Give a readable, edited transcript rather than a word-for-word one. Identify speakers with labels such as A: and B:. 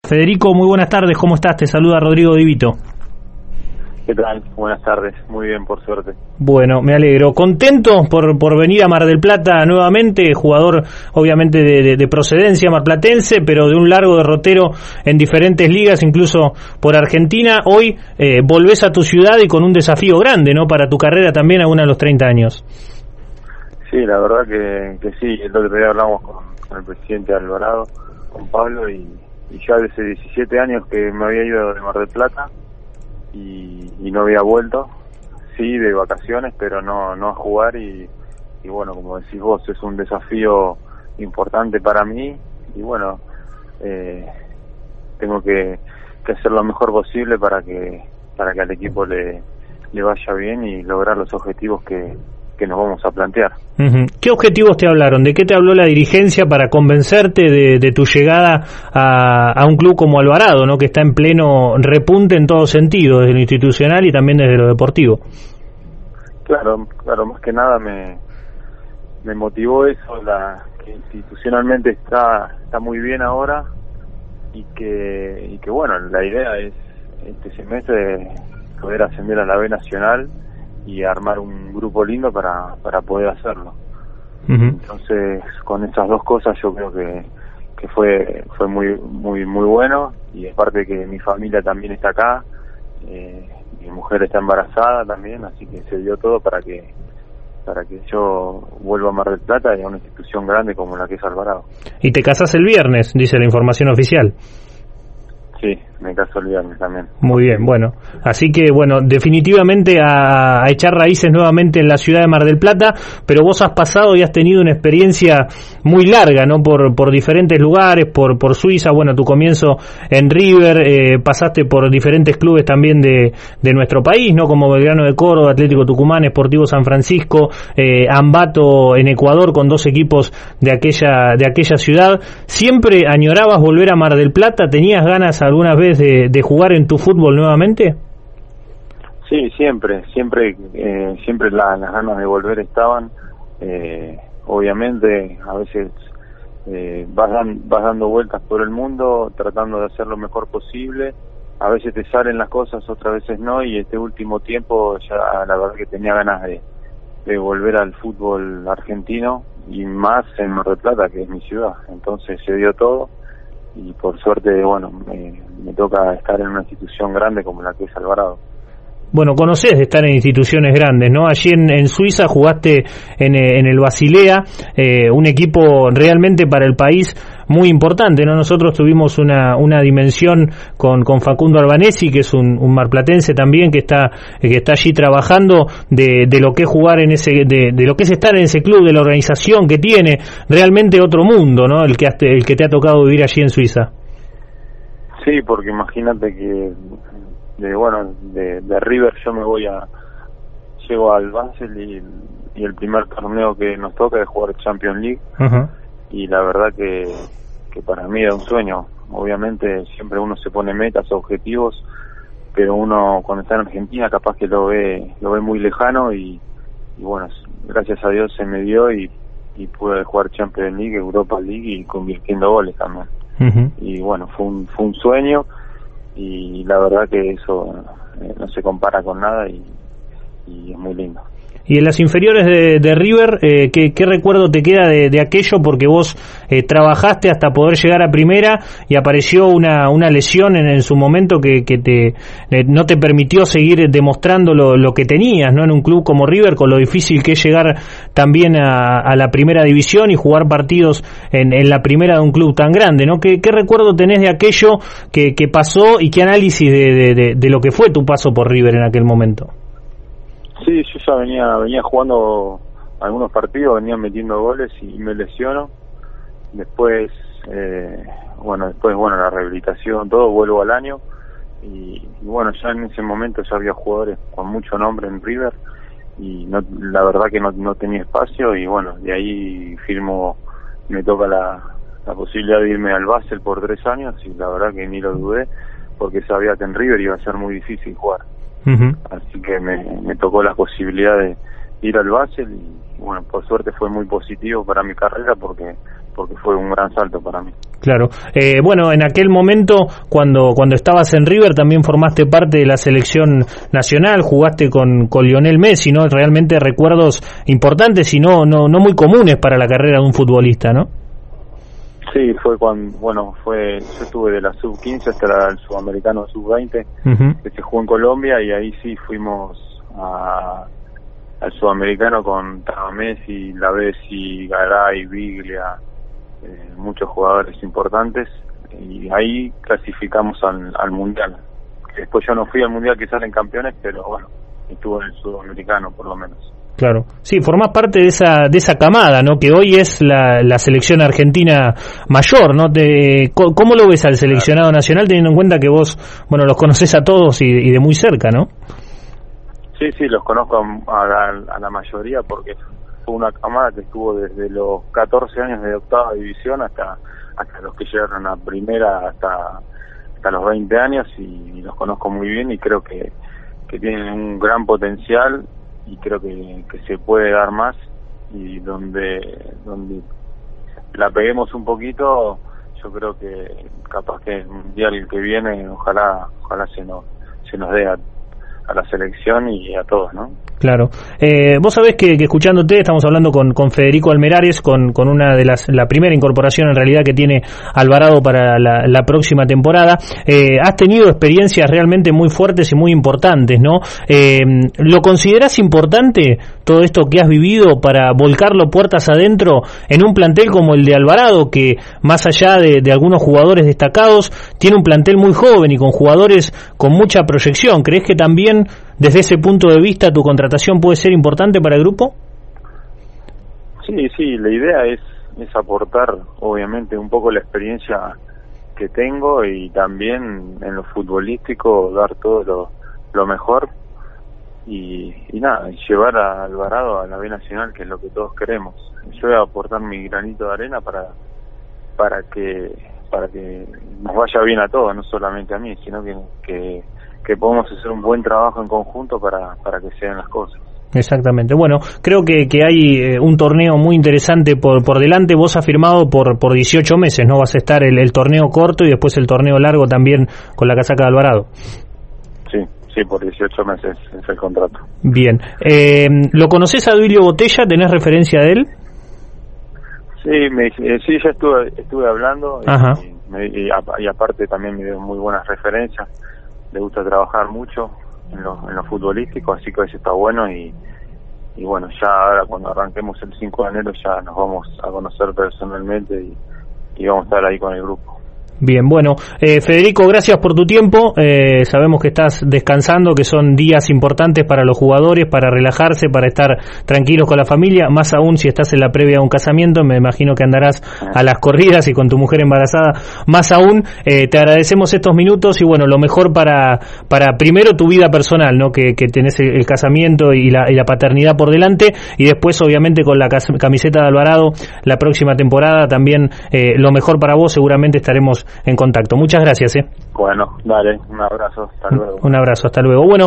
A: Federico, muy buenas tardes, ¿cómo estás? Te saluda Rodrigo Di Vito.
B: ¿Qué tal? Buenas tardes, muy bien, por suerte.
A: Bueno, me alegro. ¿Contento por venir a Mar del Plata nuevamente? Jugador obviamente de procedencia marplatense, pero de un largo derrotero en diferentes ligas, incluso por Argentina. Hoy volvés a tu ciudad y con un desafío grande, ¿no? Para tu carrera también, aún a los 30 años.
B: Sí, la verdad que sí. El otro día hablamos con el presidente Alvarado, con Pablo, y ya desde 17 años que me había ido de Mar del Plata y no había vuelto, sí, de vacaciones, pero no a jugar y bueno, como decís vos, es un desafío importante para mí y bueno, tengo que hacer lo mejor posible para que al equipo le vaya bien y lograr los objetivos que nos vamos a plantear.
A: Uh-huh. ¿Qué objetivos te hablaron? ¿De qué te habló la dirigencia para convencerte de tu llegada a un club como Alvarado, ¿no? Que está en pleno repunte en todo sentido, desde lo institucional y también desde lo deportivo?
B: Claro, más que nada me motivó eso, que institucionalmente está muy bien ahora y que bueno, la idea es este semestre poder ascender a la B Nacional y armar un grupo lindo para poder hacerlo. Uh-huh. Entonces, con esas dos cosas yo creo que fue muy bueno, y aparte que mi familia también está acá, mi mujer está embarazada también, así que se dio todo para que yo vuelva a Mar del Plata y a una institución grande como la que es Alvarado.
A: Y te casás el viernes, dice la información oficial.
B: Sí, me caso el viernes también.
A: Muy bien, bueno. Así que, bueno, definitivamente a echar raíces nuevamente en la ciudad de Mar del Plata, pero vos has pasado y has tenido una experiencia muy larga, ¿no? Por diferentes lugares, por Suiza, bueno, tu comienzo en River, pasaste por diferentes clubes también de nuestro país, ¿no? Como Belgrano de Córdoba, Atlético Tucumán, Sportivo San Francisco, Ambato en Ecuador, con 2 equipos de aquella ciudad. ¿Siempre añorabas volver a Mar del Plata? ¿Tenías ganas alguna vez de jugar en tu fútbol nuevamente?
B: Sí, siempre las ganas de volver estaban. Obviamente a veces vas dando vueltas por el mundo tratando de hacer lo mejor posible, a veces te salen las cosas, otras veces no, y este último tiempo ya la verdad que tenía ganas de volver al fútbol argentino y más en Mar del Plata, que es mi ciudad. Entonces se dio todo y por suerte, bueno, me toca estar en una institución grande como la que es Alvarado.
A: Bueno, conocés de estar en instituciones grandes, ¿no? Allí en Suiza jugaste en el Basilea, un equipo realmente para el país muy importante, ¿no? Nosotros tuvimos una dimensión con Facundo Albanesi, que es un marplatense también, que está allí trabajando de lo que es jugar en de lo que es estar en ese club, de la organización que tiene, realmente otro mundo, ¿no? El que te ha tocado vivir allí en Suiza.
B: Sí, porque imagínate que de River yo llego al Basel y el primer torneo que nos toca es jugar Champions League. Uh-huh. Y la verdad que para mí era un sueño. Obviamente siempre uno se pone metas, objetivos, pero uno cuando está en Argentina capaz que lo ve muy lejano y bueno, gracias a Dios se me dio y pude jugar Champions League, Europa League y convirtiendo goles también. Uh-huh. Y bueno, fue un sueño y la verdad que eso no se compara con nada y es muy lindo.
A: Y en las inferiores de River, ¿qué recuerdo te queda de aquello? Porque vos trabajaste hasta poder llegar a primera y apareció una lesión en su momento que no te permitió seguir demostrando lo que tenías, ¿no? En un club como River, con lo difícil que es llegar también a la primera división y jugar partidos en la primera de un club tan grande, ¿no? ¿Qué recuerdo tenés de aquello que pasó y qué análisis de lo que fue tu paso por River en aquel momento?
B: Sí, yo ya venía jugando algunos partidos, venía metiendo goles y me lesiono. Después, la rehabilitación, todo, vuelvo al año y bueno, ya en ese momento ya había jugadores con mucho nombre en River y la verdad que no tenía espacio y bueno, de ahí me toca la posibilidad de irme al Basel por 3 años y la verdad que ni lo dudé porque sabía que en River iba a ser muy difícil jugar. Uh-huh. Así que me tocó la posibilidad de ir al Basel y bueno, por suerte fue muy positivo para mi carrera porque porque fue un gran salto para mí.
A: Claro. Bueno, en aquel momento, cuando estabas en River, también formaste parte de la selección nacional, jugaste con Lionel Messi, ¿no? Realmente recuerdos importantes y no muy comunes para la carrera de un futbolista, ¿no?
B: Sí, fue yo estuve de la sub-15 hasta el sudamericano sub-20, que se jugó en Colombia, y ahí sí fuimos al sudamericano con Messi, Lavezzi, Garay, Biglia, muchos jugadores importantes, y ahí clasificamos al mundial. Después yo no fui al mundial que salen campeones, pero bueno, estuve en el sudamericano por lo menos.
A: Claro, sí, formás parte de esa camada, ¿no? Que hoy es la selección argentina mayor, ¿no? ¿Cómo lo ves al seleccionado nacional, teniendo en cuenta que vos, bueno, los conocés a todos y de muy cerca, ¿no?
B: Sí, los conozco a la mayoría, porque fue una camada que estuvo desde los 14 años de octava división hasta los que llegaron a primera, hasta los 20 años, y los conozco muy bien, y creo que tienen un gran potencial, y creo que se puede dar más, y donde la peguemos un poquito, yo creo que capaz que el mundial que viene ojalá se nos dé a la selección y a todos, ¿no?
A: Claro. Vos sabés que escuchándote, estamos hablando con Federico Almerares, con una de la primera incorporación en realidad que tiene Alvarado para la próxima temporada. Has tenido experiencias realmente muy fuertes y muy importantes, ¿no? ¿Lo considerás importante todo esto que has vivido para volcarlo puertas adentro en un plantel como el de Alvarado, que más allá de algunos jugadores destacados, tiene un plantel muy joven y con jugadores con mucha proyección? ¿Crees que también desde ese punto de vista tu contratación puede ser importante para el grupo?
B: Sí, la idea es aportar obviamente un poco la experiencia que tengo, y también en lo futbolístico dar todo lo mejor, y nada, llevar a Alvarado a la B Nacional, que es lo que todos queremos. Yo voy a aportar mi granito de arena para que nos vaya bien a todos, no solamente a mí, sino que podamos hacer un buen trabajo en conjunto para que se den las cosas.
A: Exactamente. Bueno, creo que hay un torneo muy interesante por delante. Vos has firmado por 18 meses, ¿no? Vas a estar el torneo corto y después el torneo largo también con la casaca de Alvarado.
B: Sí, por 18 meses es el contrato.
A: Bien. ¿Lo conocés a Duilio Botella? ¿Tenés referencia de él?
B: Sí, ya estuve hablando, y aparte también me dio muy buenas referencias. Le gusta trabajar mucho en lo futbolístico, así que eso está bueno, y bueno, ya ahora cuando arranquemos el 5 de enero ya nos vamos a conocer personalmente, y vamos a estar ahí con el grupo.
A: Bien, bueno, Federico, gracias por tu tiempo. Sabemos que estás descansando, que son días importantes para los jugadores, para relajarse, para estar tranquilos con la familia, más aún si estás en la previa de un casamiento. Me imagino que andarás a las corridas, y con tu mujer embarazada más aún. Te agradecemos estos minutos, y bueno, lo mejor para primero tu vida personal, ¿no? Que tenés el casamiento y la paternidad por delante, y después obviamente con la camiseta de Alvarado la próxima temporada también, lo mejor para vos. Seguramente estaremos en contacto. Muchas gracias.
B: Bueno, dale, un abrazo, hasta luego.
A: Un abrazo, hasta luego. Bueno,